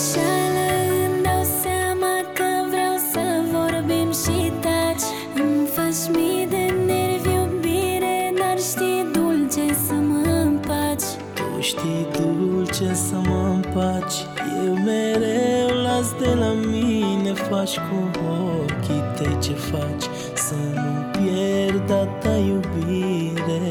greșeală, îmi dau seama că vreau să vorbim și taci. Îmi faci mii de nervi, iubire, dar știi dulce să mă împaci. Tu știi dulce să mă împaci. Eu mereu las de la mine. Faci cu ochii tăi ce faci, să nu pierd a ta iubire.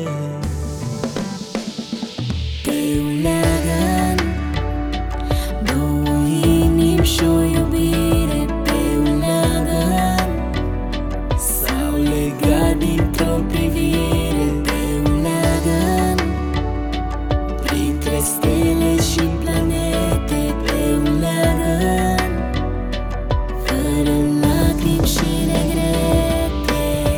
Pe un leagăn, două inimi și o iubire. Pe un leagăn S-au legat dintr-o privire. Pe un leagăn, printre stele și planete. Pe un leagăn, fără lacrimi și regrete.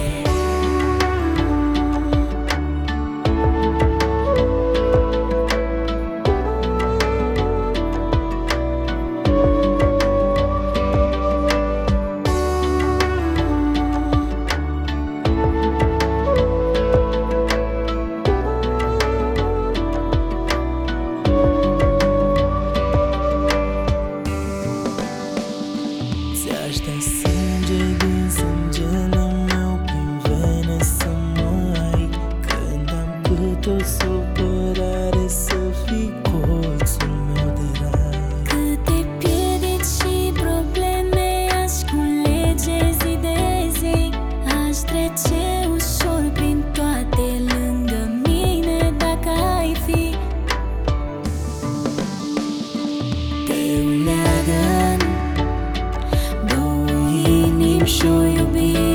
Ți-aș da sânge din sângele meu, prin vene să mă ai. Când am cât o supărare, să fii colțul meu de rai. Câte piedici și probleme aș culege zi de zi. Aș trece ușor prin toate lângă mine dacă ai fi. Pe un leagăn, două inimi și o iubire.